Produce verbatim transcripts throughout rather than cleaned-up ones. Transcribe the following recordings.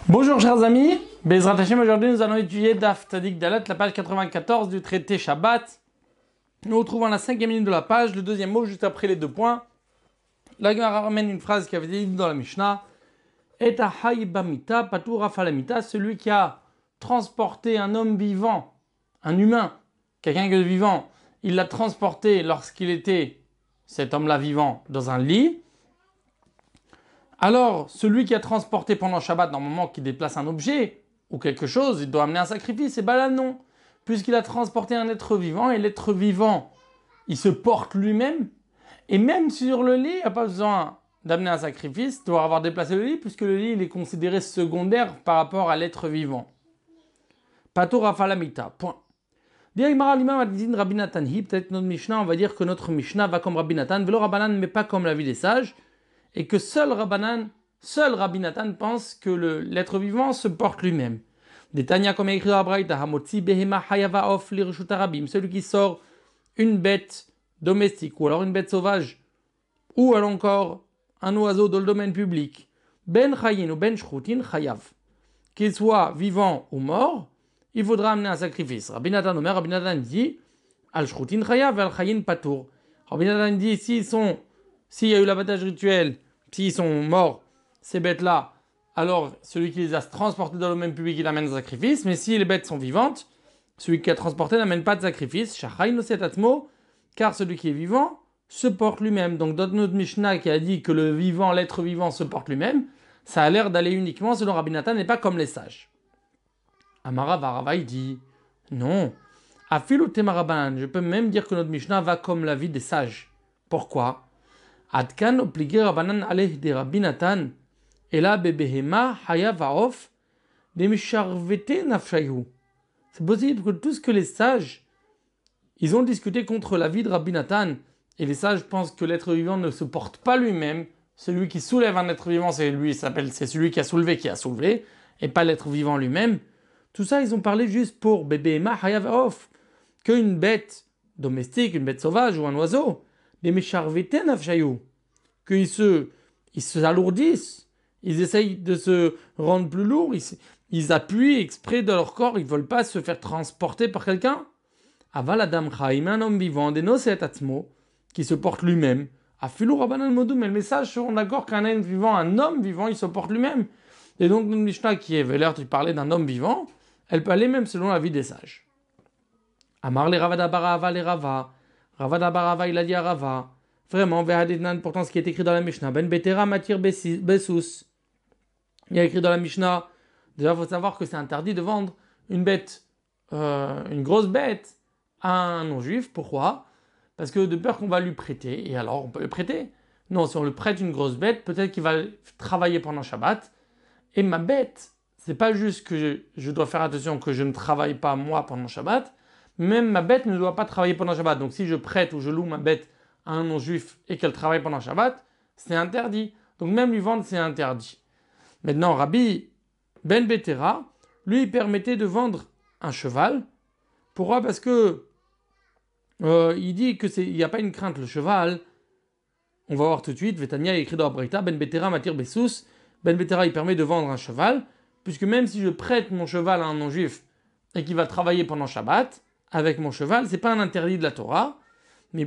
Bonjour chers amis, Bezrat Hashem, aujourd'hui nous allons étudier Daf Tzadik Dalet, la page quatre-vingt-quatorze du traité Shabbat. Nous retrouvons la cinquième ligne de la page, le deuxième mot juste après les deux points. La Gemara ramène une phrase qui avait été dite dans la Mishnah. Et bamita patur afalamita, celui qui a transporté un homme vivant, un humain, quelqu'un de vivant, il l'a transporté lorsqu'il était, cet homme-là vivant, dans un lit. Alors, celui qui a transporté pendant Shabbat, normalement, qui déplace un objet ou quelque chose, il doit amener un sacrifice. Et bien là, non. Puisqu'il a transporté un être vivant, et l'être vivant, il se porte lui-même. Et même sur le lit, il n'y a pas besoin d'amener un sacrifice, il doit avoir déplacé le lit, puisque le lit, il est considéré secondaire par rapport à l'être vivant. Pato Rafalamita, point. Peut-être notre Mishnah, on va dire que notre Mishnah va comme Rabbi Nathan, Velo Rabbanan, mais pas comme la vie des sages. Et que seul Rabbanan, seul Rabbi Nathan pense que le, l'être vivant se porte lui-même. Des Tanya, comme écrit dans la Braïta, Hamotzi behema hayava of lirshut harabim, celui qui sort une bête domestique, ou alors une bête sauvage, ou alors encore un oiseau dans le domaine public, ben chayin ou ben shrutin chayav, qu'il soit vivant ou mort, il faudra amener un sacrifice. Rabbi Nathan Omer, Rabbi Nathan dit, al shrutin chayav, al chayin patour. Rabbi Nathan dit, s'ils sont S'il y a eu l'abattage rituel, s'ils sont morts, ces bêtes-là, alors celui qui les a transportés dans le domaine public, il amène un sacrifice. Mais si les bêtes sont vivantes, celui qui a transporté n'amène pas de sacrifice. Car celui qui est vivant se porte lui-même. Donc dans notre Mishnah qui a dit que le vivant, l'être vivant se porte lui-même, ça a l'air d'aller uniquement selon Rabbi Nathan et pas comme les sages. Amara Varava, il dit non. Afilu temarabanan, je peux même dire que notre Mishnah va comme la vie des sages. Pourquoi? Adkan obligé Rabbanan aleh de Rabbi Nathan, et là bebehema haya vaof de misharvete nafshayu. C'est possible que tout ce que les sages, ils ont discuté contre la vie de Rabbi Nathan, et les sages pensent que l'être vivant ne se porte pas lui-même. Celui qui soulève un être vivant, c'est lui, s'appelle, c'est celui qui a soulevé qui a soulevé, et pas l'être vivant lui-même. Tout ça, ils ont parlé juste pour bebehema haya vaof, qu'une bête domestique, une bête sauvage ou un oiseau. Les mécharvétés nafshayou, qu'ils se, ils se alourdissent, ils essayent de se rendre plus lourds, ils, ils appuient exprès de leur corps, ils ne veulent pas se faire transporter par quelqu'un. Aval adam chaim, un homme vivant, des noset atmo, qui se porte lui-même. Afilu rabbanan modou, mais le message seront d'accord qu'un homme vivant, un homme vivant, il se porte lui-même. Et donc, notre Mishnah qui est l'air de parler d'un homme vivant, elle peut aller même selon la vie des sages. Amar les ravada bara aval les rava. Ravada Barava, il a dit à Rava, vraiment, pourtant ce qui est écrit dans la Mishnah, Ben Betera Matir Bessus. Il y a écrit dans la Mishnah, déjà il faut savoir que c'est interdit de vendre une bête, euh, une grosse bête à un non-juif. Pourquoi? Parce que de peur qu'on va lui prêter, et alors on peut le prêter. Non, si on lui prête une grosse bête, peut-être qu'il va travailler pendant Shabbat. Et ma bête, c'est pas juste que je, je dois faire attention que je ne travaille pas moi pendant Shabbat, même ma bête ne doit pas travailler pendant Shabbat. Donc si je prête ou je loue ma bête à un non-juif et qu'elle travaille pendant Shabbat, c'est interdit. Donc même lui vendre, c'est interdit. Maintenant, Rabbi Ben Betera, lui, il permettait de vendre un cheval. Pourquoi? Parce que euh, il dit qu'il n'y a pas une crainte. Le cheval, on va voir tout de suite, Vetania écrit dans la Braïta, Ben Betera Matir Bessus. Ben Betera, il permet de vendre un cheval, puisque même si je prête mon cheval à un non-juif et qu'il va travailler pendant Shabbat, avec mon cheval, c'est pas un interdit de la Torah, mais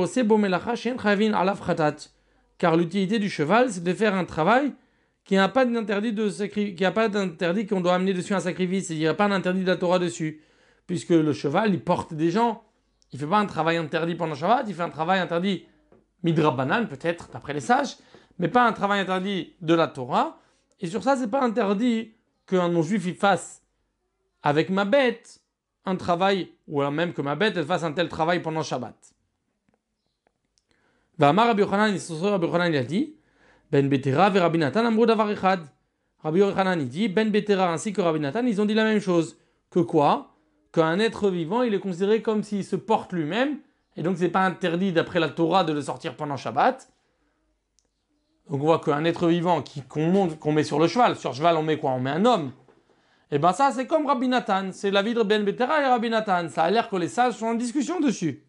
car l'utilité du cheval, c'est de faire un travail qui n'a pas d'interdit de sacri... qui a pas d'interdit qu'on doit amener dessus un sacrifice, il n'y a pas d'interdit de la Torah dessus, puisque le cheval, il porte des gens, il fait pas un travail interdit pendant Shabbat, il fait un travail interdit midrabanan peut-être d'après les sages, mais pas un travail interdit de la Torah, et sur ça, c'est pas interdit qu'un non-juif il fasse avec ma bête un travail, ou alors même que ma bête elle fasse un tel travail pendant Shabbat. V'amar Rabbi Yochanan, Rabbi Yochanan il a dit, Ben Betera et Rabbi Nathan amrou davar echad. Rabbi Yochanan il dit, Ben Betera ainsi que Rabbi Nathan, ils ont dit la même chose. Que quoi? Qu'un être vivant, il est considéré comme s'il se porte lui-même, et donc c'est pas interdit d'après la Torah de le sortir pendant Shabbat. Donc on voit qu'un être vivant qui, qu'on, monte, qu'on met sur le cheval, sur le cheval on met quoi? On met un homme. Et bien ça, c'est comme Rabbi Nathan. C'est la vie de Ben Betera et Rabbi Nathan. Ça a l'air que les sages sont en discussion dessus.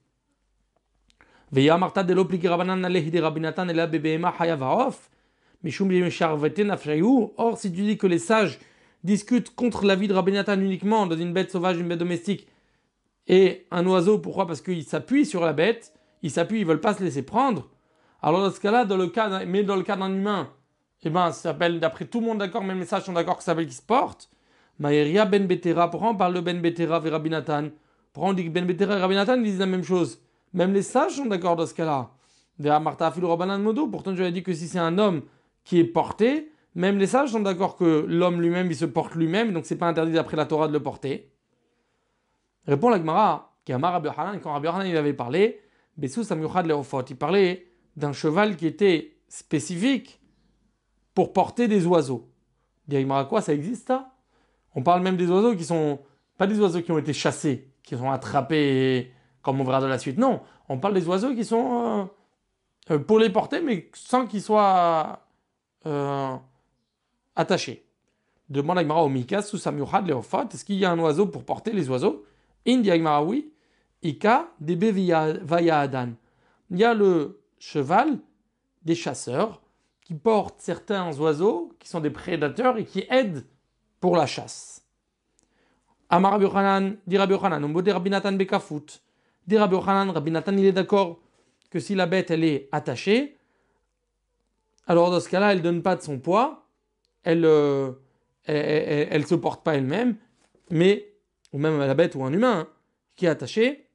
Or, si tu dis que les sages, discutent contre l'avis de Rabbi Nathan uniquement dans une bête sauvage, une bête domestique, et un oiseau, pourquoi? Parce qu'ils s'appuient sur la bête, ils s'appuient, ils veulent pas se laisser prendre. Alors dans ce cas-là, dans le cas, mais dans le cas d'un humain, eh ben, ça s'appelle, d'après tout le monde d'accord, même les sages sont d'accord que ça s'appelle qui se porte. Maïria ben Betera, pourquoi on parle de ben Betera et Rabbi Nathan? Pourquoi on dit que ben Betera et Rabbi Nathan disent la même chose? Même les sages sont d'accord dans ce cas-là. Pourtant, je l'ai dit que si c'est un homme qui est porté, même les sages sont d'accord que l'homme lui-même, il se porte lui-même, donc c'est pas interdit d'après la Torah de le porter. Répond la Gemara, qui a Rabbi Yochanan, quand Rabbi Yochanan il avait parlé, Bessous Samyuchad Leofot, il parlait d'un cheval qui était spécifique pour porter des oiseaux. Dit Gemara, quoi, ça existe ça? On parle même des oiseaux qui sont, pas des oiseaux qui ont été chassés, qui sont attrapés, comme on verra dans la suite, non. On parle des oiseaux qui sont euh, pour les porter, mais sans qu'ils soient euh, attachés. Demande à Gemara au Mika, sous Samyuchad Leofot, est-ce qu'il y a un oiseau pour porter les oiseaux? Indi Gemara, oui. Ika debe vaya adan. Il y a le cheval des chasseurs qui portent certains oiseaux qui sont des prédateurs et qui aident pour la chasse. Amar Rabbi Yochanan, dit Rabbi Yochanan, on Rabbi Nathan bekafut. Dit Rabbi Yochanan, Rabbi Nathan il est d'accord que si la bête elle est attachée, alors dans ce cas-là elle ne donne pas de son poids, elle euh, elle ne se porte pas elle-même, mais, ou même la bête ou un humain hein, qui est attaché,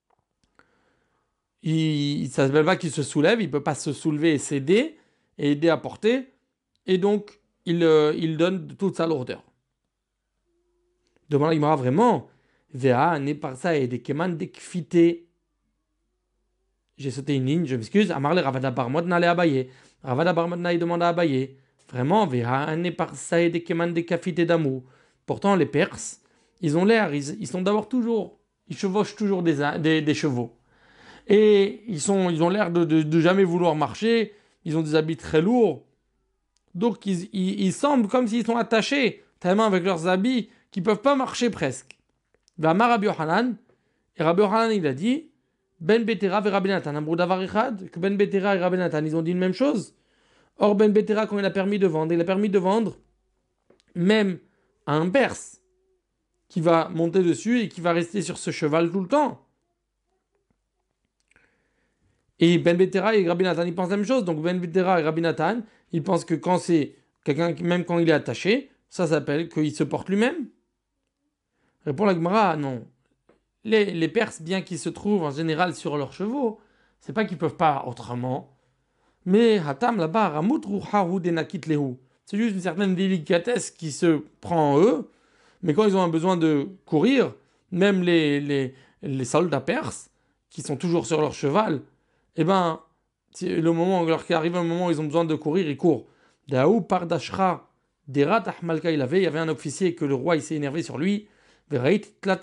il, ça ne s'appelle pas qu'il se soulève, il ne peut pas se soulever et s'aider, et aider à porter, et donc il, euh, il donne toute sa lourdeur. Demande l'Imara vraiment, Vea n'est par ça et des keman dekfité. J'ai sauté une ligne, je m'excuse. Amarle Ravada Barmod n'allait abayer. Ravada Barmod n'a demande à abayer. Vraiment, Vea n'est par ça et des keman dekfité d'amour. Pourtant, les Perses, ils ont l'air, ils, ils sont d'abord toujours, ils chevauchent toujours des, des, des chevaux. Et ils, sont, ils ont l'air de, de, de jamais vouloir marcher. Ils ont des habits très lourds. Donc, ils, ils, ils semblent comme s'ils sont attachés tellement avec leurs habits qu'ils ne peuvent pas marcher presque. V'amar Rabbi Yochanan, et Rabbi Yochanan il a dit, Ben Betera et Rabbi Nathan, Amrou Davar Echad, que Ben Betera et Rabbi Nathan, ils ont dit une même chose. Or, Ben Betera, quand il a permis de vendre, il a permis de vendre même à un Perse qui va monter dessus et qui va rester sur ce cheval tout le temps. Et Ben Betera et Rabbi Nathan, ils pensent la même chose. Donc Ben Betera et Rabbi Nathan, ils pensent que quand c'est quelqu'un, même quand il est attaché, ça s'appelle qu'il se porte lui-même. Répond la Gemara, non. Les, les Perses, bien qu'ils se trouvent en général sur leurs chevaux, c'est pas qu'ils peuvent pas autrement. Mais Hatam là-bas, Ramut Ruhahu Denakit Lehu. C'est juste une certaine délicatesse qui se prend en eux. Mais quand ils ont un besoin de courir, même les, les, les soldats perses, qui sont toujours sur leur cheval, eh ben, le moment, lorsqu'il arrive un moment où ils ont besoin de courir, ils courent. Daou par Dashra, Derat Ahmalka, il avait, il y avait un officier que le roi il s'est énervé sur lui. Et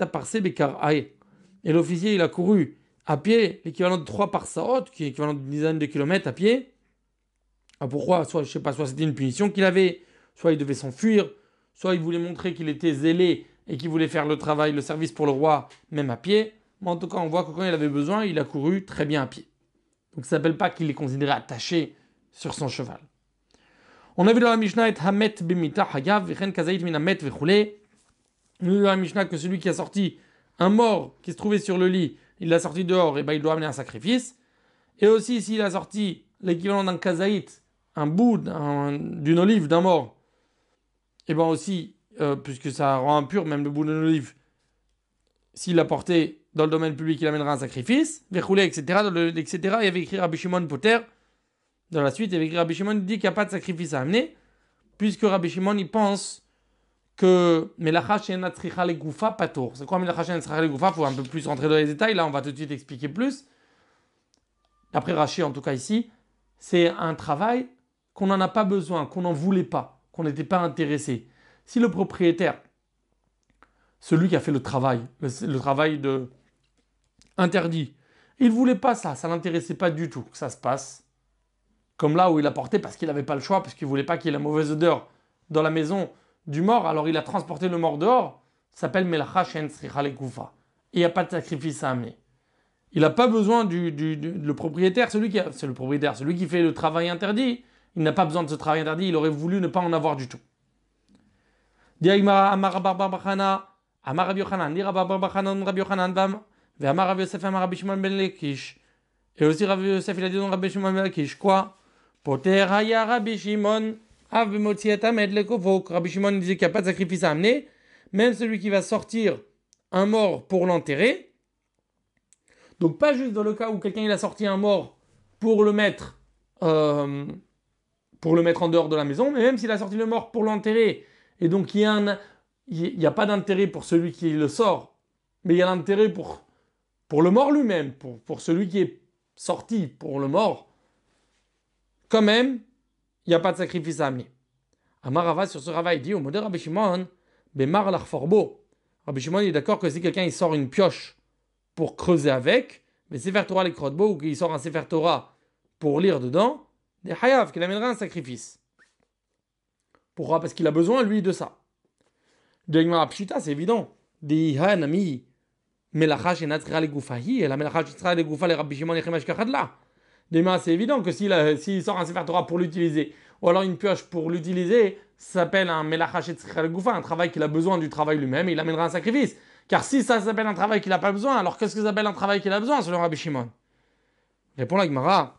l'officier il a couru à pied, l'équivalent de trois parsaot, qui est l'équivalent d'une dizaine de kilomètres à pied. Ah, pourquoi? Soit, je sais pas, soit c'était une punition qu'il avait, soit il devait s'enfuir, soit il voulait montrer qu'il était zélé et qu'il voulait faire le travail, le service pour le roi, même à pied. Mais en tout cas, on voit que quand il avait besoin, il a couru très bien à pied. Donc ça ne s'appelle pas qu'il est considéré attaché sur son cheval. On a vu dans la Mishnah et Hamet bimita hagav v'chen kazait min hamet v'choulé. On a vu dans la Mishnah que celui qui a sorti un mort qui se trouvait sur le lit, il l'a sorti dehors, et ben il doit amener un sacrifice. Et aussi s'il a sorti l'équivalent d'un kazaït, un bout d'un, d'une olive d'un mort, et ben aussi, euh, puisque ça rend impur même le bout d'une olive, s'il l'a porté dans le domaine public, il amènera un sacrifice, v'choulé, et cetera, le, et cetera. Il y avait écrit Rabbi Shimon Poter. Dans la suite, il y avait écrit Rabbi Shimon, il dit qu'il n'y a pas de sacrifice à amener, puisque Rabbi Shimon, il pense que Melacha she'ena tzricha legoufa patour. C'est quoi Melacha she'ena tzricha legoufa? Il faut un peu plus rentrer dans les détails, là on va tout de suite expliquer plus. D'après Rashi, en tout cas ici, c'est un travail qu'on n'en a pas besoin, qu'on n'en voulait pas, qu'on n'était pas intéressé. Si le propriétaire, celui qui a fait le travail, le, le travail de interdit, il ne voulait pas ça, ça ne l'intéressait pas du tout que ça se passe, comme là où il a porté parce qu'il n'avait pas le choix, parce qu'il ne voulait pas qu'il y ait la mauvaise odeur dans la maison du mort, alors il a transporté le mort dehors, ça s'appelle Melacha she'en tzricha legoufa. Et il n'y a pas de sacrifice à amener. Il n'a pas besoin du, du, du le propriétaire, celui qui a, c'est le propriétaire, celui qui fait le travail interdit, il n'a pas besoin de ce travail interdit, il aurait voulu ne pas en avoir du tout. Diagmara Amar Bar Bar Bachana, Amar Rabbi Yochanan, Dira Bar Bar Bachana, Rabbi Yochanan, Bam, Ve Amar Rabbi Yosef, Amar Rabbi Shimon ben Lakish. Et aussi Rabbi Yosef, il a dit non Rabbi Shimon ben Lakish. Quoi? Poter Haya Rabbi Shimon, Av Bemotziet Amed Lekovok. Rabbi Shimon disait qu'il n'y a pas de sacrifice à amener. Même celui qui va sortir un mort pour l'enterrer. Donc pas juste dans le cas où quelqu'un il a sorti un mort pour le mettre, euh, pour le mettre en dehors de la maison, mais même s'il a sorti le mort pour l'enterrer, et donc il y a un, il n'y a pas d'intérêt pour celui qui le sort, mais il y a l'intérêt pour, pour le mort lui-même, pour, pour celui qui est sorti pour le mort, quand même, il n'y a pas de sacrifice à amener. Amar Rava sur ce Rava il dit au modèle Rabbi Shimon, Bemar l'Arforbo. Rabbi Shimon est d'accord que si quelqu'un il sort une pioche pour creuser avec, mais Sefer Torah les Krotbo, ou qu'il sort un Sefer Torah pour lire dedans, des Hayav, qu'il amènera un sacrifice. Pourquoi? Parce qu'il a besoin, lui, de ça. Degma Pshita, c'est évident. Des Hanami, Melacha Shenatzra le Goufahi, et la Melacha Shenatzra le Goufa, les Rabbi Shimon et Chemash Kachadla. Degma, c'est évident que s'il, a, s'il sort un Sefer Torah pour l'utiliser, ou alors une pioche pour l'utiliser, ça s'appelle un Melacha Shenatzra le Goufa, un travail qu'il a besoin du travail lui-même, et il amènera un sacrifice. Car si ça s'appelle un travail qu'il n'a pas besoin, alors qu'est-ce que ça s'appelle un travail qu'il a besoin selon Rabbi Shimon? Répond la Gemara.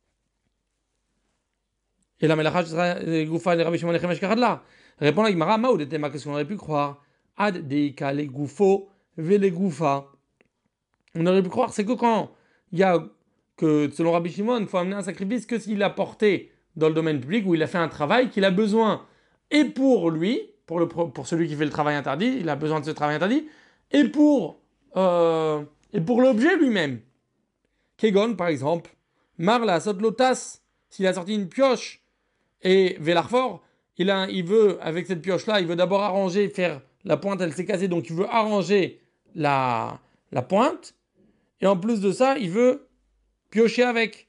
Et la Melacha Goufa, les Rabbi Shimon et Chemesh Kachadla. Répond la Gemara. Maoud était ma qu'est-ce qu'on aurait pu croire? Ad deika les Goufo, ve les Goufa. On aurait pu croire, c'est que quand il y a, que selon Rabbi Shimon, il faut amener un sacrifice que s'il a porté dans le domaine public où il a fait un travail qu'il a besoin, et pour lui, pour, le, pour celui qui fait le travail interdit, il a besoin de ce travail interdit, et pour, euh, et pour l'objet lui-même. Kegon, par exemple, Marla, Sotlotas, s'il a sorti une pioche, et Velarfort, il, a, il veut, avec cette pioche-là, il veut d'abord arranger, faire la pointe, elle s'est cassée, donc il veut arranger la, la pointe, et en plus de ça, il veut piocher avec.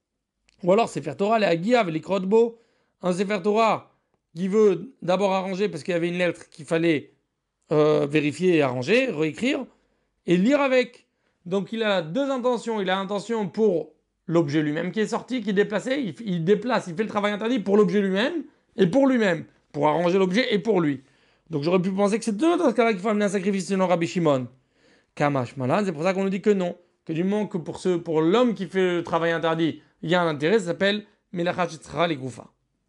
Ou alors, Sefer Torah, les Aguiav, les Krotbo, un Sefer Torah qui veut d'abord arranger parce qu'il y avait une lettre qu'il fallait euh, vérifier et arranger, réécrire, et lire avec. Donc il a deux intentions. Il a l'intention pour l'objet lui-même qui est sorti, qui est déplacé. Il, il déplace, il fait le travail interdit pour l'objet lui-même et pour lui-même, pour arranger l'objet et pour lui. Donc j'aurais pu penser que c'est deux dans ce cas-là qu'il faut amener un sacrifice selon Rabbi Shimon. Kamash Malan, c'est pour ça qu'on nous dit que non. Que du moment que pour, ce, pour l'homme qui fait le travail interdit, il y a un intérêt, ça s'appelle Melachat Yitzra les Goufa.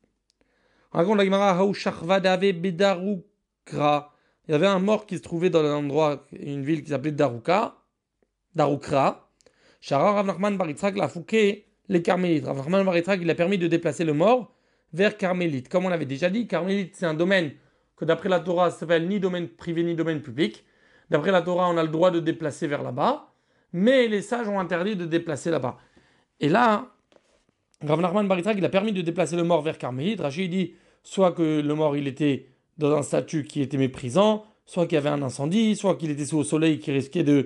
Raconte la Gemara, Haou Shachva Dave Bedarukra. Il y avait un mort qui se trouvait dans un endroit, une ville qui s'appelait Daruka, Darukra. Shara Rav Nachman bar Yitzhak l'a fouqué les Carmélites. Rav Nachman bar Yitzhak, il a permis de déplacer le mort vers Carmélite. Comme on l'avait déjà dit, Carmélite, c'est un domaine que d'après la Torah, ça s'appelle ni domaine privé ni domaine public. D'après la Torah, on a le droit de déplacer vers là-bas, mais les sages ont interdit de déplacer là-bas. Et là, Rav Nachman bar Yitzhak, il a permis de déplacer le mort vers Carmélite. Rachid dit soit que le mort il était dans un statut qui était méprisant, soit qu'il y avait un incendie, soit qu'il était sous le soleil qui risquait de,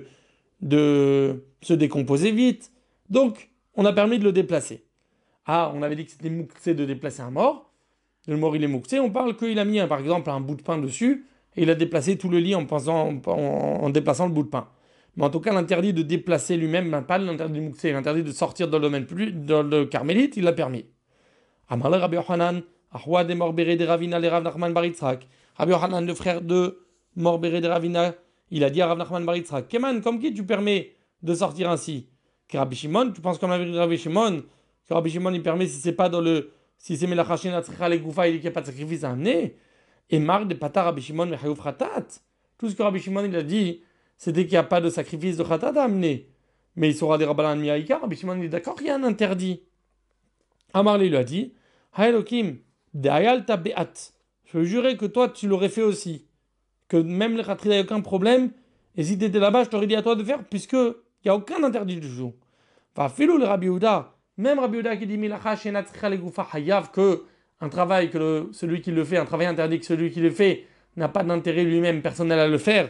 de se décomposer vite. Donc, on a permis de le déplacer. Ah, on avait dit que c'était mouxé de déplacer un mort. Le mort il est mouxé, on parle qu'il a mis par exemple un bout de pain dessus et il a déplacé tout le lit en, pensant, en, en déplaçant le bout de pain. Mais en tout cas, l'interdit de déplacer lui-même, ben, pas l'interdit de mouxer, l'interdit de sortir dans le domaine plus, dans le carmélite, il l'a permis. Amar le Rabbi Yochanan, Ahwa de Morbere de Ravina, le Rav Nachman bar Yitzhak. Rabbi Yochanan, le frère de Morbere de Ravina, il a dit à Rav Nachman bar Yitzhak, Keman, comme qui tu permets de sortir ainsi? Que Rabbi Shimon, tu penses qu'on avait dit Rabbi Shimon, que Rabbi Shimon il permet si c'est pas dans le, si c'est Melachashin Atzricha le Goufa, il dit qu'il n'y a pas de sacrifice à amener. Et marque de Pata Rabbi Shimon Mechayouf Khatat. Tout ce que Rabbi Shimon il a dit, c'était qu'il n'y a pas de sacrifice de Khatat à amener. Mais il sera des Rabbanan Miaïka, Rabbi Shimon il est d'accord, il y a un interdit. Amar lui a dit, Haelokim, De'ayal ta be'at. Je veux jurer que toi tu l'aurais fait aussi. Que même le Khatri n'a aucun problème. Et si tu étais là-bas, je t'aurais dit à toi de faire, puisque il n'y a aucun interdit du tout. Va filou le Rabbi Yehuda. Même Rabbi Yehuda qui dit Milacha Shenat Tzricha le Goufa Hayav, que un travail que le, celui qui le fait, un travail interdit que celui qui le fait n'a pas d'intérêt lui-même personnel à le faire,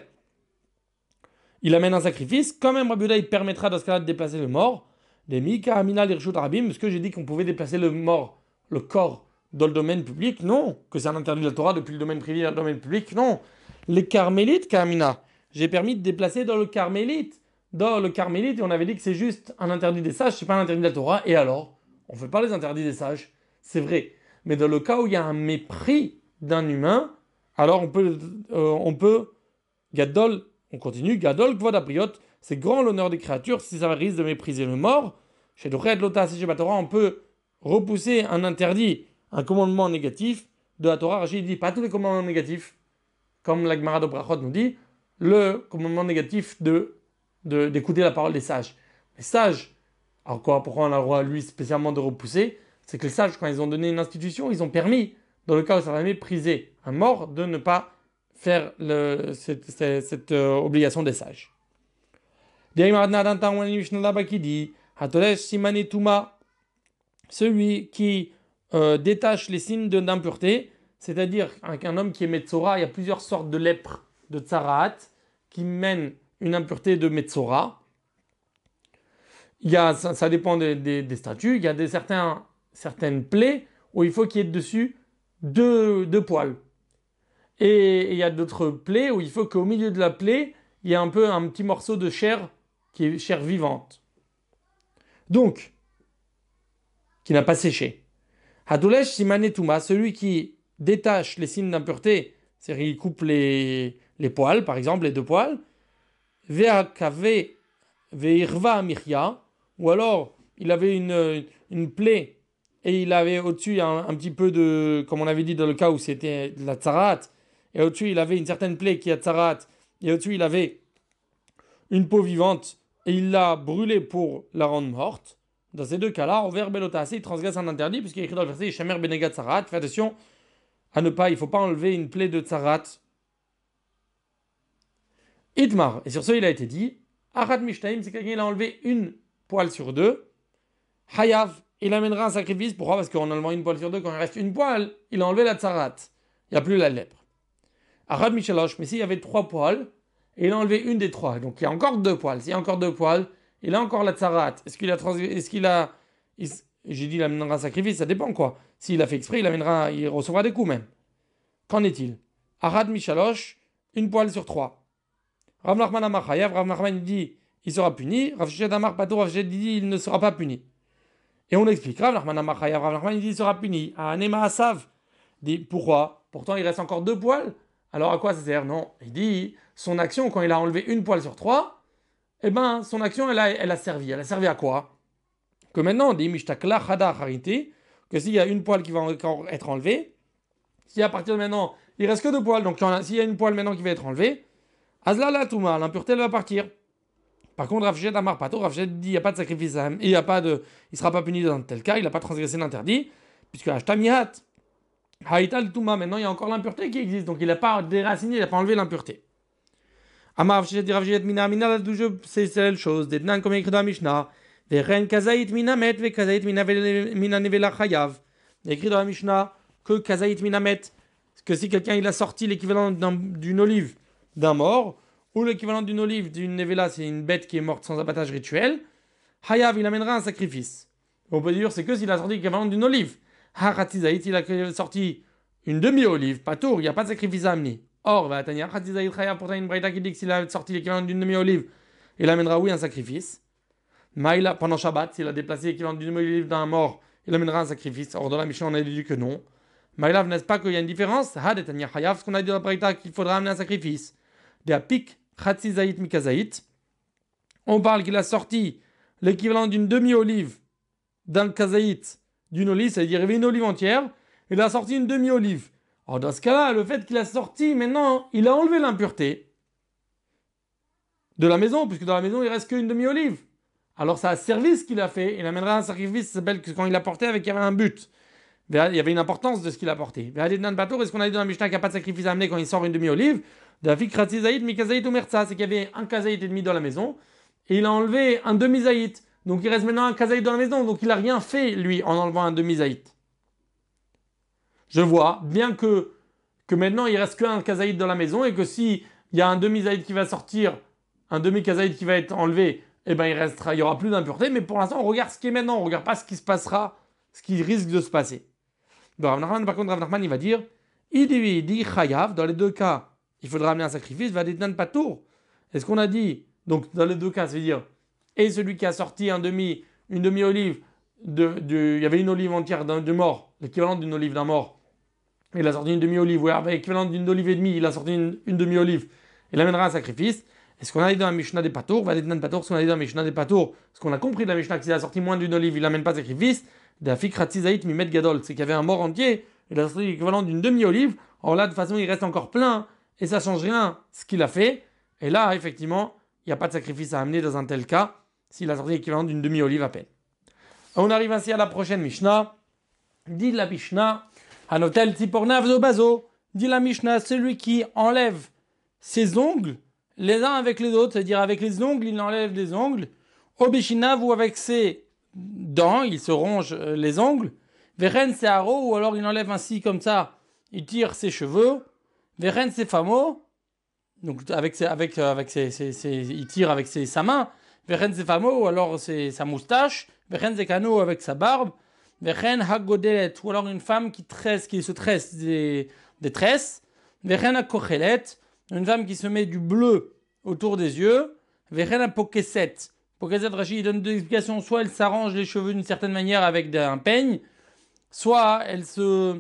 il amène un sacrifice. Quand même, Rabbi Yehuda il permettra dans ce cas-là de déplacer le mort. Les Mika Amina l'Irshut Rabim, parce que j'ai dit qu'on pouvait déplacer le mort, le corps, dans le domaine public, non. Que c'est un interdit de la Torah depuis le domaine privé à le domaine public, non. Les Carmélites, Kamina, j'ai permis de déplacer dans le Carmélite. Dans le Carmélite, et on avait dit que c'est juste un interdit des sages, c'est pas un interdit de la Torah. Et alors, on ne fait pas les interdits des sages, c'est vrai. Mais dans le cas où il y a un mépris d'un humain, alors on peut, euh, on peut, Gadol, on continue, Gadol Kvod Apriot, c'est grand l'honneur des créatures si ça risque de mépriser le mort. Chez Dochet Lota Sejeba Torah, on peut repousser un interdit, un commandement négatif de la Torah. Rachid dit pas tous les commandements négatifs, comme la Gemara de Brachot nous dit, le commandement négatif de, de, d'écouter la parole des sages. Les sages, alors quoi, pourquoi on a le droit, lui, spécialement de repousser? C'est que les sages, quand ils ont donné une institution, ils ont permis, dans le cas où ça va mépriser un mort, de ne pas faire le, cette, cette, cette euh, obligation des sages. Qui dit celui qui euh, détache les signes d'impureté, c'est-à-dire qu'un homme qui est Metzora, il y a plusieurs sortes de lèpres de Tsaraat qui mènent une impureté de Metzora. Il y a, ça, ça dépend des, des, des statuts, il y a des, certains, certaines plaies où il faut qu'il y ait dessus deux, deux poils. Et, et il y a d'autres plaies où il faut qu'au milieu de la plaie, il y ait un peu un petit morceau de chair qui est chair vivante. Donc, qui n'a pas séché. Hadolesh Simanetuma, celui qui détache les signes d'impureté, c'est-à-dire il coupe les, les poils, par exemple, les deux poils, Ve'akave Ve'irva Mirya, ou alors il avait une, une plaie et il avait au-dessus un, un petit peu de, comme on avait dit dans le cas où c'était de la tsarat, et au-dessus il avait une certaine plaie qui est tsarat, et au-dessus il avait une peau vivante, et il l'a brûlée pour la rendre morte. Dans ces deux cas-là, au verbe belotase, il transgresse un interdit, puisqu'il est écrit dans le verset Shamer Benegat Tsarat, fais attention à ne pas, il ne faut pas enlever une plaie de tsarat. Itmar, et sur ce il a été dit, Achat Mishtaim, c'est quelqu'un qui a enlevé une poêle sur deux. Hayav, il amènera un sacrifice. Pourquoi? Parce qu'en enlevant une poêle sur deux, quand il reste une poêle, il a enlevé la tsarat. Il n'y a plus la lèpre. Achat Mishalosh, mais s'il y avait trois poêles, et il a enlevé une des trois, donc il y a encore deux poêles. S'il y a encore deux poêles, il a encore la tsarat. Est-ce qu'il a trans... Est-ce qu'il a... Il... J'ai dit il amènera un sacrifice, ça dépend quoi. S'il a fait exprès, il amènera, il recevra des coups même. Qu'en est-il? Achat Mishalosh, une poêle sur trois. Rav Nachman Amar Chayav, Rav Nachman dit il sera puni. Rav Sheshet Amar Patur, Rav Sheshet dit il ne sera pas puni. Et on explique. Rav Nachman Amar Chayav, Rav Nachman dit il sera puni. Anema Asav dit pourquoi? Pourtant il reste encore deux poils. Alors à quoi ça sert? Non. Il dit son action quand il a enlevé une poêle sur trois, eh ben son action elle a, elle a servi. Elle a servi à quoi? Que maintenant on dit Mishtakla Chada Charité, que s'il y a une poêle qui va encore être enlevée, si à partir de maintenant il reste que deux poils, donc s'il y a une poêle maintenant qui va être enlevée, Azla la Touma, l'impureté elle va partir. Par contre, Rav Sheshet Amar Patur, Rav Sheshet dit il n'y a pas de sacrifice, il y a pas de, il sera pas puni dans tel cas, il n'a pas transgressé l'interdit, puisque Ashtamihat, Haïtal Touma, maintenant il y a encore l'impureté qui existe, donc il n'a pas déraciné, il n'a pas enlevé l'impureté. Amar Rav Sheshet dit Rav Sheshet Mina Mina la douche, c'est la seule chose, des Dnan comme écrit dans la Mishnah, Vechen Kazaït Mina Met, Ve Kazaït Mina Nevela Chayav. Il est écrit dans la Mishnah que Kazaït Mina Met, que si quelqu'un il a sorti l'équivalent d'une olive d'un mort, ou l'équivalent d'une olive, d'une nevela, c'est une bête qui est morte sans abattage rituel, Hayav, il amènera un sacrifice. On peut dire c'est que s'il a sorti l'équivalent d'une olive. Hachatizaït, il a sorti une demi-olive, pas tour, il n'y a pas de sacrifice à amener. Or, Hachatizaït Hayav, pourtant une braïta qui dit que s'il a sorti l'équivalent d'une demi-olive, il amènera oui un sacrifice. Maïla, pendant Shabbat, s'il a déplacé l'équivalent d'une demi-olive d'un mort, il amènera un sacrifice. Or, dans la Mishnah, on a dit que non. Maïla, n'est-ce pas qu'il y a une différence? Hadetania Hayav, ce qu'on a dit dans la braïta qu'il faudra amener un sacrifice. De Apik Khatzizaït Mikazaït, on parle qu'il a sorti l'équivalent d'une demi-olive d'un kazaït d'une olive, c'est-à-dire il y avait une olive entière, il a sorti une demi-olive. Alors dans ce cas-là, le fait qu'il a sorti, maintenant, il a enlevé l'impureté de la maison, puisque dans la maison, il reste qu'une demi-olive. Alors ça a servi ce qu'il a fait, il amènera un sacrifice, ça s'appelle que quand il l'a porté avec, il y avait un but. Il y avait une importance de ce qu'il a porté. Est-ce qu'on a dit dans la Mishnah qu'il n'y a pas de sacrifice à amener quand il sort une demi-olive? De la fille Kratzizaït, Mikazaït ou Merza, c'est qu'il y avait un kazaït et demi dans la maison, et il a enlevé un demi-zaït. Donc il reste maintenant un kazaït dans la maison, donc il n'a rien fait, lui, en enlevant un demi-zaït. Je vois, bien que, que maintenant il reste qu'un kazaït dans la maison, et que s'il y a un demi-zaït qui va sortir, un demi-kazaït qui va être enlevé, eh ben il restera, il y aura plus d'impureté, mais pour l'instant on regarde ce qui est maintenant, on regarde pas ce qui se passera, ce qui risque de se passer. Donc Rav Nachman, par contre, Rav Nachman, il va dire, Idivi, di chayav, dans les deux cas, il faudra amener un sacrifice, va détenir pas tour. Est-ce qu'on a dit, donc dans les deux cas, c'est-à-dire, et celui qui a sorti un demi, une demi-olive, de, de, il y avait une olive entière d'un de mort, l'équivalent d'une olive d'un mort, il a sorti une demi-olive, ou avec l'équivalent d'une olive et demie, il a sorti une, une demi-olive, il amènera un sacrifice. Et ce qu'on a dit dans la Mishnah des Patours, va des Patours, ce qu'on a dit dans la Mishnah des Patours, ce qu'on a compris de la Mishnah, que s'il a sorti moins d'une olive, il n'amène pas de sacrifice, de la fikratzizaït mimet gadol, c'est qu'il y avait un mort entier, il a sorti l'équivalent d'une demi-olive, or là, de toute façon, il reste encore plein, et ça change rien ce qu'il a fait, et là, effectivement, il n'y a pas de sacrifice à amener dans un tel cas, s'il a sorti l'équivalent d'une demi-olive à peine. On arrive ainsi à la prochaine Mishnah, dit la Mishnah, Hanotel Tzipornav Zobazo, dit la Mishnah, celui qui enlève ses ongles, les uns avec les autres, c'est-à-dire avec les ongles, il enlève les ongles, Obishinav ou avec ses dents, il se ronge les ongles, Veren Searo, ou alors il enlève ainsi comme ça, il tire ses cheveux, Veren Sefamo, donc avec, ses, avec, avec ses, ses, ses, il tire avec ses, sa main, Veren Sefamo, ou alors c'est sa moustache, Veren Zekano avec sa barbe, Veren Hagodelet, ou alors une femme qui tresse, qui se tresse des, des tresses, Veren Hakochelet, une femme qui se met du bleu autour des yeux, Veren Pokeset. Pokeset, Rachid donne deux explications. Soit elle s'arrange les cheveux d'une certaine manière avec un peigne, soit elle se,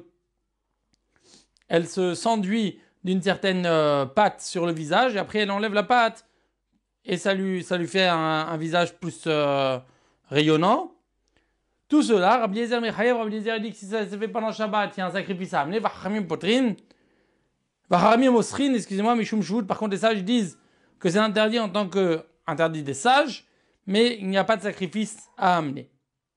elle se s'enduit d'une certaine euh, pâte sur le visage, et après elle enlève la pâte, et ça lui, ça lui fait un, un visage plus euh, rayonnant. Tout cela, Rabbi Eliezer Mechayev, Rabbi Eliezer dit que si ça se fait pendant Shabbat, il y a un sacrifice à amener, Vachamim Potrin. Vaharamim Osrin, excusez-moi, Mishum Shvut, par contre les sages disent que c'est interdit en tant que interdit des sages, mais il n'y a pas de sacrifice à amener.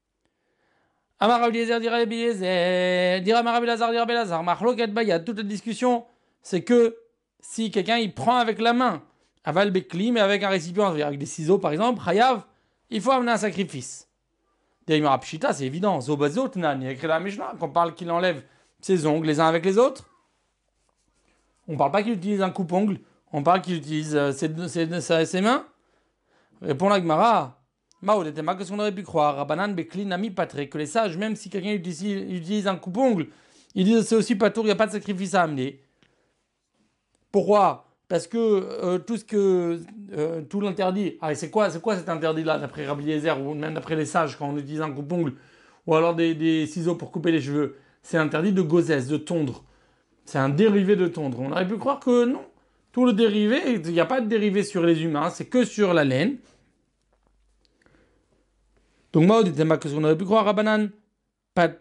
Amar Rabbi Eliezer, dira Rabbi Eliezer, dira Rabbi Lazar, dira Rabbi Lazar, Machloket Bayad, toute la discussion, c'est que si quelqu'un il prend avec la main, aval bekli, mais avec un récipient, avec des ciseaux par exemple, Chayav, il faut amener un sacrifice. D'ailleurs, Pshita, c'est évident, Zobazot, Nan, il y a écrit dans la Mishnah qu'on parle qu'il enlève ses ongles les uns avec les autres. On ne parle pas qu'il utilise un coupe-ongle, on parle qu'il utilise euh, ses, ses, ses, ses mains. Répond la Gemara. Mao, qu'est-ce qu'on aurait pu croire? Rabanan Bekli Nami Patre, que les sages, même si quelqu'un utilise, utilise un coupe-ongle, ils disent c'est aussi pas tour, il n'y a pas de sacrifice à amener. Pourquoi? Parce que euh, tout ce que euh, tout l'interdit. Ah, c'est quoi, c'est quoi cet interdit-là, d'après Rabbi Eliezer, ou même d'après les sages, quand on utilise un coupe-ongle, ou alors des, des ciseaux pour couper les cheveux? C'est interdit de gozès, de tondre. C'est un dérivé de tondre. On aurait pu croire que non. Tout le dérivé, il n'y a pas de dérivé sur les humains, c'est que sur la laine. Donc, moi, que ce qu'on aurait pu croire à Banane, pas.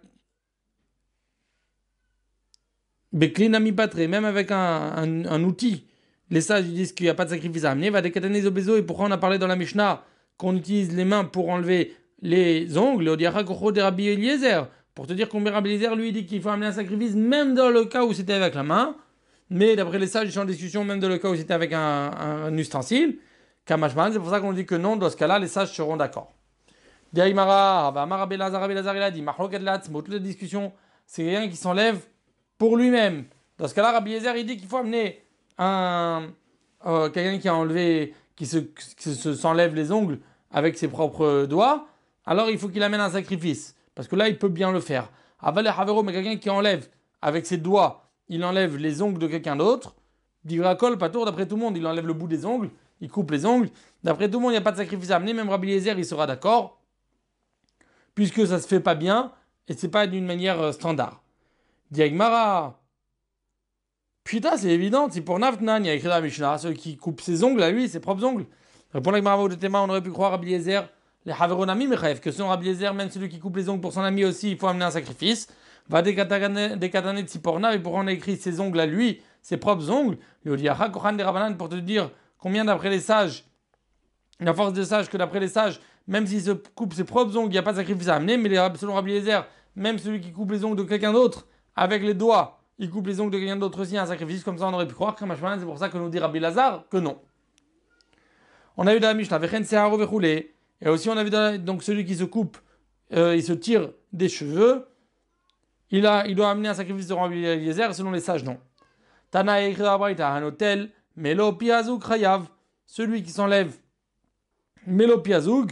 Bekli Nami Patre, même avec un, un, un outil, les sages disent qu'il n'y a pas de sacrifice à amener. Va décatener Zobezo, et pourquoi on a parlé dans la Mishnah qu'on utilise les mains pour enlever les ongles, au Diara Kocho de Rabbi Eliezer. Pour te dire combien Rabbi Eliezer lui dit qu'il faut amener un sacrifice même dans le cas où c'était avec la main, mais d'après les sages ils sont en discussion même dans le cas où c'était avec un, un, un ustensile, Kamashman, c'est pour ça qu'on dit que non, dans ce cas-là les sages seront d'accord. Diaïmara, Amar Rabbi Elazar, Rabbi Elazar il a dit, Machloket Latzmo, toute la discussion c'est quelqu'un qui s'enlève pour lui-même. Dans ce cas-là Rabbi Eliezer il dit qu'il faut amener un euh, quelqu'un qui a enlevé, qui se, qui se s'enlève les ongles avec ses propres doigts, alors il faut qu'il amène un sacrifice. Parce que là, il peut bien le faire. Aval et Havero, mais quelqu'un qui enlève avec ses doigts, il enlève les ongles de quelqu'un d'autre. Digrakol, pas tour, d'après tout le monde, il enlève le bout des ongles, il coupe les ongles. D'après tout le monde, il n'y a pas de sacrifice à amener. Même Rabbi Eliezer, il sera d'accord. Puisque ça se fait pas bien et c'est pas d'une manière standard. Diagmara. Putain, c'est évident. C'est pour Naftnan, il y a écrit dans la Mishnah, celui qui coupe ses ongles à lui, ses propres ongles. Répond la Gemara de Tema, on aurait pu croire Rabbi Eliezer. Les Haveronami Mechaev, que selon Rabbi Eliezer, même celui qui coupe les ongles pour son ami aussi, il faut amener un sacrifice. Va décataner de Tziporna, et pour on a écrit ses ongles à lui, ses propres ongles. Il dit Kochan de Rabanan, pour te dire combien d'après les sages, la force des sages, que d'après les sages, même s'il se coupe ses propres ongles, il n'y a pas de sacrifice à amener. Mais selon Rabbi Eliezer, même celui qui coupe les ongles de quelqu'un d'autre, avec les doigts, il coupe les ongles de quelqu'un d'autre aussi, un sacrifice, comme ça on aurait pu croire. C'est pour ça que nous dit Rabbi Lazar que non. On a eu dans la Mishnah, Vechen Searo Vechoulé. Et aussi, on a vu dans la, donc celui qui se coupe, euh, il se tire des cheveux, il, a, il doit amener un sacrifice de Rabbi Eliezer, selon les sages, non. Tana écrit dans la Braïta, un hôtel, Melo Piazoug Chayav, celui qui s'enlève Melo Piazoug,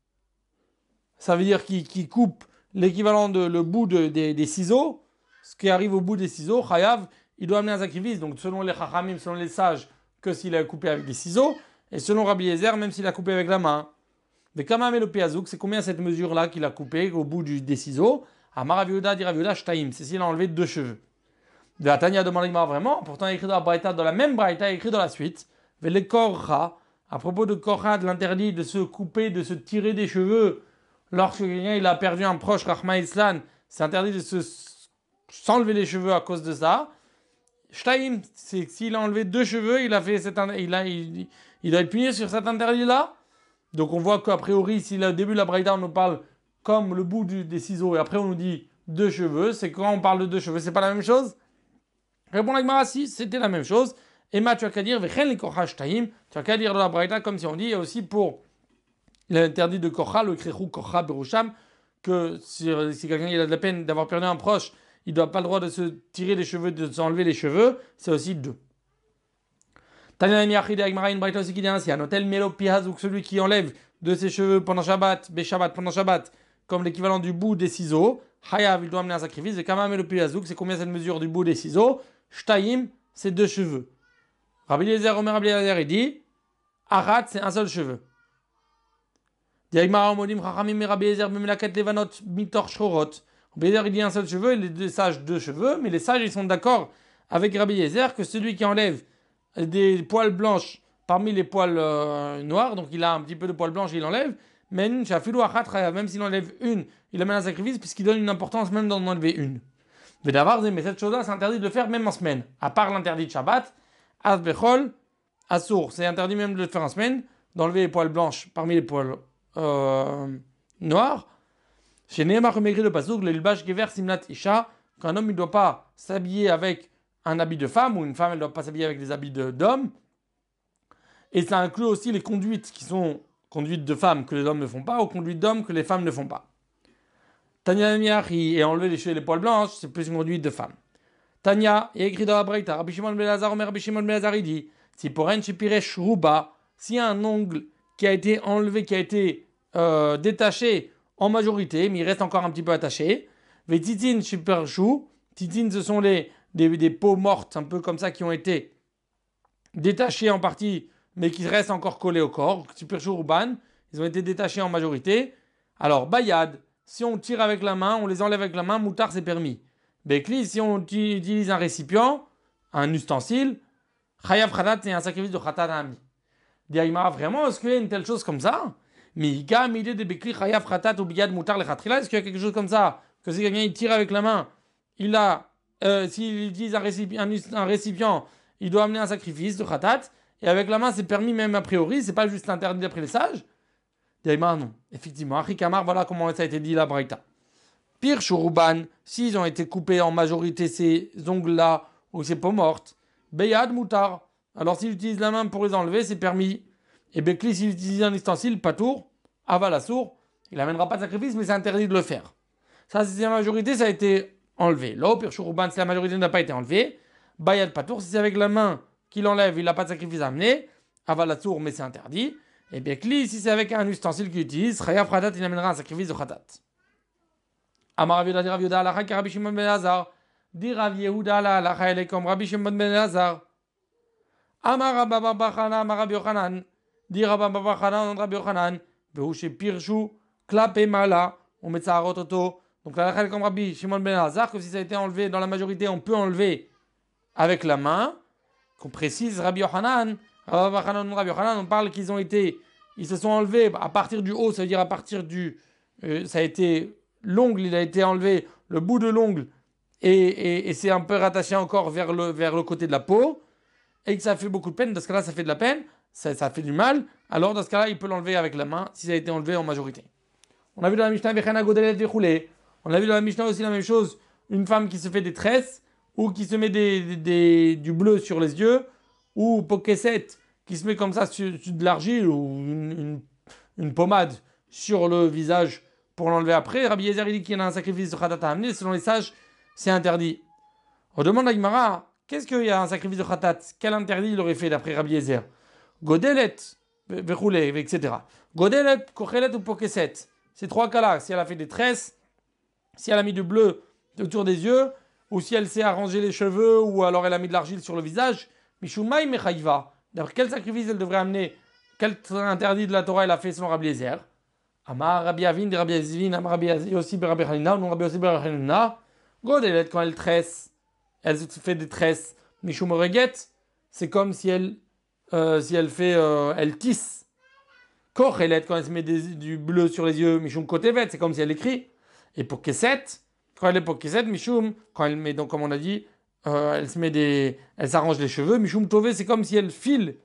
ça veut dire qu'il, qu'il coupe l'équivalent de le bout de, des, des ciseaux, ce qui arrive au bout des ciseaux, Chayav, il doit amener un sacrifice, donc selon les Chachamim, selon les sages, que s'il a coupé avec des ciseaux, et selon Rabbi Eliezer, même s'il a coupé avec la main. Mais Kamam et le Piazouk, c'est combien cette mesure-là qu'il a coupé au bout du, des ciseaux? Amar Rav Yehuda, dit Rav Yehuda, Shtaim, c'est s'il a enlevé deux cheveux. De la Tanya demande l'Igmara vraiment, pourtant il est écrit dans la Braïta, dans la même Braïta, il est écrit dans la suite. Les korcha, à propos de korcha, de l'interdit de se couper, de se tirer des cheveux, lorsque quelqu'un il a perdu un proche, Rahma Islan, c'est interdit de se, s'enlever les cheveux à cause de ça. Shtaim, c'est s'il a enlevé deux cheveux, il a fait cet, il, a, il, il doit être puni sur cet interdit-là. Donc on voit qu'a priori, si au début de la Braïta, on nous parle comme le bout du, des ciseaux, et après on nous dit deux cheveux, c'est quand on parle de deux cheveux, c'est pas la même chose? Répond la Gemara, si, c'était la même chose. Et ma, tu as qu'à dire, Vechen li korcha shtaim, tu as qu'à dire dans la Braïta, comme si on dit, et aussi pour l'interdit de korcha, le krechou korcha berusham, que si, si quelqu'un il a de la peine d'avoir perdu un proche, il ne doit pas le droit de se tirer les cheveux, de s'enlever les cheveux, c'est aussi deux. Tanya Miachide Agmara, une Braïta aussi qui dit ainsi, un hôtel Mélopihaz, ou celui qui enlève de ses cheveux pendant Shabbat, Beshabbat, pendant Shabbat, comme l'équivalent du bout des ciseaux, Hayav, il doit amener un sacrifice, et Kama Mélopihazuk, c'est combien cette mesure du bout des ciseaux? Shtaim, c'est deux cheveux. Rabbi Eliezer, Omer Rabbi Eliezer, il dit, Arat, c'est un seul cheveu. Diagmara Omodim, Chachamim, Rabbi Eliezer, Bemelaket Levanot, Mitor Shorot. Rabbi Eliezer, il dit un seul cheveu, et les deux sages, deux cheveux, mais les sages, ils sont d'accord avec Rabbi Eliezer que celui qui enlève des poils blanches parmi les poils euh, noirs, donc il a un petit peu de poils blanches, il enlève, mais même s'il enlève une, il amène un sacrifice, puisqu'il donne une importance même d'en enlever une. Mais cette chose-là, c'est interdit de le faire même en semaine. À part l'interdit de Shabbat, Asbechol, Assour, c'est interdit même de le faire en semaine, d'enlever les poils blanches parmi les poils euh, noirs. Chez Nehemar, comme écrit le Pasuk, le Ilbash Gever Simlat Isha, qu'un homme ne doit pas s'habiller avec un habit de femme, ou une femme, elle ne doit pas s'habiller avec des habits de, d'homme. Et ça inclut aussi les conduites qui sont conduites de femmes que les hommes ne font pas, ou conduites d'hommes que les femmes ne font pas. Tanya Miachi et enlever les cheveux et les poils blancs, c'est plus une conduite de femme. Tanya est écrit dans la Braïta, Rabbi Shimon ben Elazar, Rabbi Shimon ben Elazar, il dit, si pour un chipiresh ruba, s'il y a un ongle qui a été enlevé, qui a été euh, détaché en majorité, mais il reste encore un petit peu attaché, ve titin chipershu, titin ce sont les des, des peaux mortes, un peu comme ça, qui ont été détachées en partie, mais qui restent encore collées au corps, chipershu ruban, ils ont été détachés en majorité. Alors, bayad, si on tire avec la main, on les enlève avec la main, moutar c'est permis. Bekli, si on utilise un récipient, un ustensile, chayav khatat, c'est un sacrifice de khatat ami. Diagmara, vraiment, est-ce qu'il y a une telle chose comme ça? Mais Ika, l'idée de Bekli, chayav khatat ou biyad moutar le khatrila, est-ce qu'il y a quelque chose comme ça? Que si quelqu'un il tire avec la main, il a, euh, s'il utilise un récipient, un, un récipient, il doit amener un sacrifice de khatat, et avec la main c'est permis même a priori, c'est pas juste interdit d'après les sages. Diagmara, non. Effectivement, Achikamar, voilà comment ça a été dit la Braïta. Pire Shuruban, s'ils ont été coupés en majorité ces ongles-là ou ces peaux mortes, Beyad Moutar. Alors s'il utilise la main pour les enlever, c'est permis. Et Bekli, s'il utilise un ustensile, Patour, Aval Assour, il n'amènera pas de sacrifice, mais c'est interdit de le faire. Ça, si c'est la majorité, ça a été enlevé. Là, Pire Shuruban, si la majorité n'a pas été enlevée, Bayad Patour, si c'est avec la main qu'il enlève, il n'a pas de sacrifice à amener, Aval Assour, mais c'est interdit. Et Bekli, si c'est avec un ustensile qu'il utilise, Chayav Khatat, il amènera un sacrifice de Khatat. Amar Rav Yehuda, Rav Yehuda, Alacha, Rabbi Shimon ben Elazar. Dit Rav Yehuda, Alacha, elle est comme Rabbi Shimon ben Elazar. Amar Rabba Bar Chana, Amar Rabbi Yochanan. Dit Rabba Bar Chana, Rabbi Yochanan. Behuche Pirshu, Klape Mala, on met ça à rototo. Donc la est comme Rabbi Shimon ben Elazar, que si ça a été enlevé dans la majorité, on peut enlever avec la main. Qu'on précise Rabbi Yochanan, Rabba Bar Chana, Rabbi Yochanan, on parle qu'ils ont été, ils se sont enlevés à partir du haut, ça veut dire à partir du, euh, ça a été l'ongle, il a été enlevé, le bout de l'ongle, et, et, et c'est un peu rattaché encore vers le, vers le côté de la peau, et que ça fait beaucoup de peine. Dans ce cas-là, ça fait de la peine, ça, ça fait du mal. Alors, dans ce cas-là, il peut l'enlever avec la main, si ça a été enlevé en majorité. On a vu dans la Mishnah, on a vu dans la Mishnah aussi la même chose, une femme qui se fait des tresses, ou qui se met des, des, des, du bleu sur les yeux, ou Pokéset, qui se met comme ça sur, sur de l'argile, ou une, une, une pommade sur le visage, pour l'enlever après. Rabbi Yezer dit qu'il y en a un sacrifice de Khatat à amener. Selon les sages, c'est interdit. On demande à Gemara, qu'est-ce qu'il y a un sacrifice de Khatat? Quel interdit il aurait fait d'après Rabbi Yezer? Godelet, verroulé, et cetera. Godelet, kochelet ou pokeset. Ces trois cas-là, si elle a fait des tresses, si elle a mis du bleu autour des yeux, ou si elle s'est arrangé les cheveux, ou alors elle a mis de l'argile sur le visage, Mishumai mechaïva. D'après quel sacrifice elle devrait amener? Quel interdit de la Torah elle a fait selon Rabbi Yezer? Amar Rabbi Avin, de Rabbi Azivin, Amar Rabbi Yossi, Rabbi Hanina, non Rabbi Yossi, Rabbi Hanina. Godelet, quand elle tresse, elle fait des tresses. Mishum Oreget, c'est comme si elle, euh, si elle fait, euh, elle tisse. Kochelet, quand elle se met des, du bleu sur les yeux, Mishum Kotevet, c'est comme si elle écrit. Et pour Keset, quand elle est pour Keset, Mishum, quand elle met, donc comme on a dit, euh, elle se met des, elle s'arrange les cheveux. Mishum Tove, c'est comme si elle file,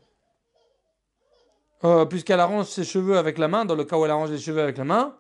euh, puisqu'elle arrange ses cheveux avec la main, dans le cas où elle arrange les cheveux avec la main,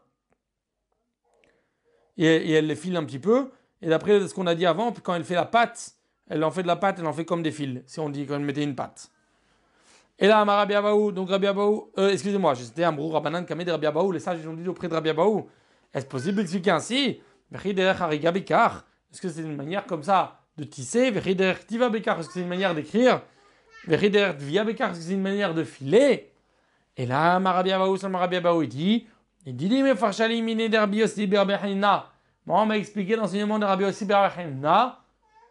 et, et elle les file un petit peu. Et d'après ce qu'on a dit avant, quand elle fait la pâte, elle en fait de la pâte, elle en fait comme des fils, si on dit quand elle mettait une pâte. Et là, ma Rabbi Abaou, donc Rabbi Abaou, euh, excusez-moi, c'était un brou Rabbanan Kamé de Rabbi Abaou, les sages ils ont dit auprès de Rabbi Abaou, est-ce possible d'expliquer ainsi? Est-ce que c'est une manière comme ça de tisser? Est-ce que c'est une manière d'écrire? Est-ce que c'est une manière de filer? Et là, ma Rabbi Abaou, ma Rabbi Abaou, il dit, il dit, mais farchali mine derbi aussi berbe hanina. Moi, on m'a expliqué l'enseignement de Rabbi aussi berbe hanina,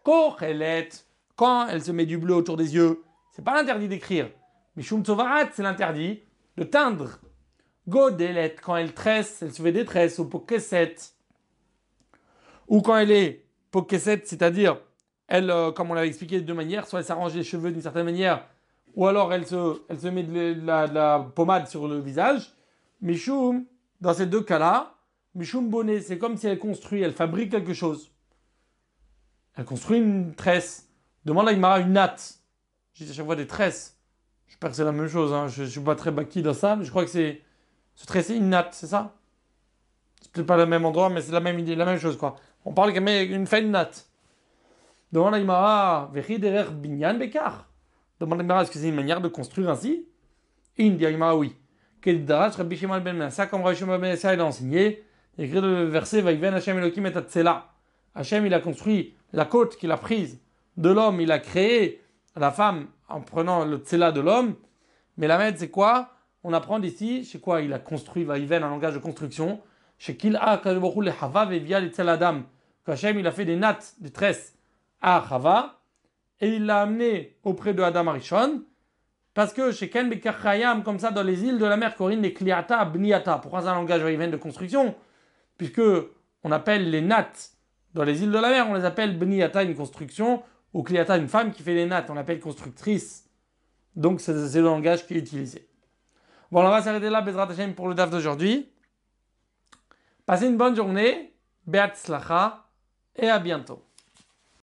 quand elle se met du bleu autour des yeux, c'est pas l'interdit d'écrire. Mishum Tzovarat, c'est l'interdit de teindre. Godelet, quand elle tresse, elle se fait des tresses, ou pokeset. Ou quand elle est pokeset, c'est-à-dire, elle, euh, comme on l'avait expliqué de deux manières, soit elle s'arrange les cheveux d'une certaine manière, ou alors elle se, elle se met de la, de la pommade sur le visage. Mishum, dans ces deux cas-là, Mishum bonnet, c'est comme si elle construit, elle fabrique quelque chose. Elle construit une tresse. Demande à Imara une natte. J'ai dit à chaque fois des tresses. J'espère que c'est la même chose. Hein. Je ne suis pas très baki dans ça, mais je crois que c'est se tresser une natte, c'est ça? C'est peut-être pas le même endroit, mais c'est la même idée, la même chose quoi. On parle qu'une fait une natte. Demande à Imara, Vechi derer binyan bekar. Demande à Imara, est-ce que c'est une manière de construire ainsi? Et il dit à Imara, oui. Quel darach Rabbi Shimon ben Menassa, comme Rabbi Shimon ben Menassa il a enseigné, il écrit le verset, Vaïven Hashem Elohim et Tatsela. Hashem il a construit la côte qu'il a prise de l'homme, il a créé la femme en prenant le tsela de l'homme. Mais la med, c'est quoi? On apprend d'ici, chez quoi il a construit, Vaïven, un langage de construction. Chez qu'il a Kadobochou le Hava et via les tseladam. Qu'Hachem il a fait des nattes, des tresses à Hava et il l'a amené auprès de Adam Arishon. Parce que chez Ken Bekachayam, comme ça, dans les îles de la mer Corinne, les Kliata, Bniata. Pourquoi c'est un langage Vaïven de construction? Puisque on appelle les nattes dans les îles de la mer, on les appelle Bniata, une construction, ou Kliata, une femme qui fait les nattes, on l'appelle constructrice. Donc c'est, c'est le langage qui est utilisé. Bon, on va s'arrêter là, Bezrat Hashem, pour le D A F d'aujourd'hui. Passez une bonne journée, Beat Slacha, et à bientôt.